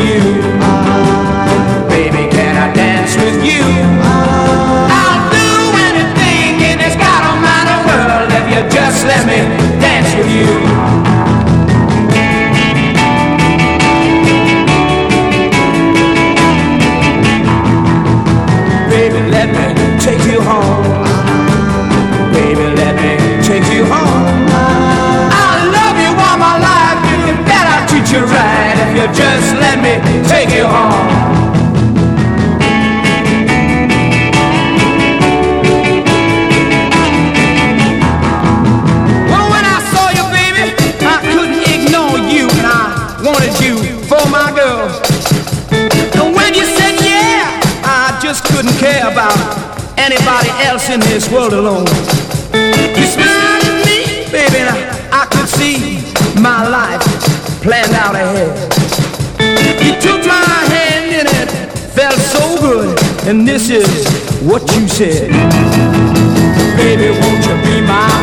you. Baby, can I dance with you? I'll do anything in this God almighty world if you just let me dance with you. Baby, let me take you home. Baby, let me take you home. I'll love you all my life. You bet I'll treat you right if you just let me take you home. Well, when I saw you, baby, I couldn't ignore you, and I wanted you for my girl. And when you said yeah, I just couldn't care about anybody else in this world alone. You smiled at me, baby, and I could see my life planned out ahead. You took my hand and it felt so good, and this is what you said. Baby, won't you be my